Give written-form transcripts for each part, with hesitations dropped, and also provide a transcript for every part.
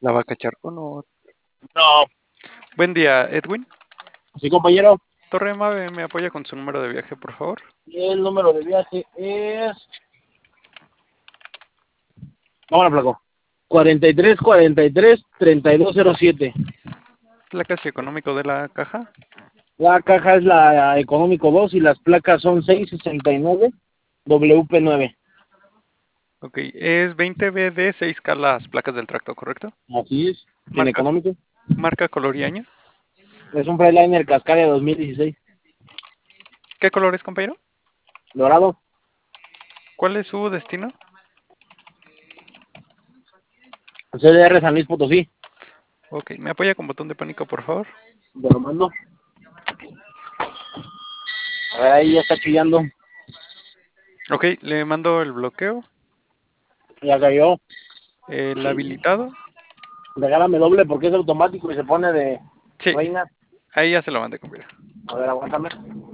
La va a cachar o no. No. Buen día, Edwin. Sí, compañero. Torre Mave, ¿me apoya con su número de viaje, por favor? El número de viaje es... Vámonos, flaco. 43 43 3207. Placas y económico de la caja. La caja es la Económico 2 y las placas son 669 WP9. Ok, es 20BD 6K las placas del tracto, ¿correcto? Así es. En Marca, Económico. marca, color y año. Es un Freightliner Cascadia 2016. ¿Qué color es, compañero? Dorado. ¿Cuál es su destino? CDR San Luis Potosí. Ok, ¿me apoya con botón de pánico, por favor? Te lo mando. A ver, ahí ya está chillando. Ok, le mando el bloqueo, Ya cayó. el habilitado. Regálame doble porque es automático y se pone de Sí, reina. ahí ya se lo mandé, compañero. A ver, aguántame.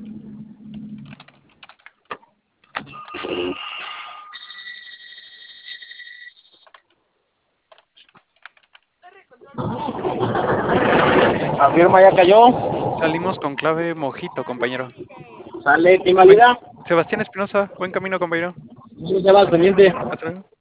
Afirma, ya cayó. Salimos con clave mojito, compañero. Sale, ¿quién Buen- valida? Sebastián Espinosa, buen camino, compañero. Sí, se va al pendiente. Hasta luego.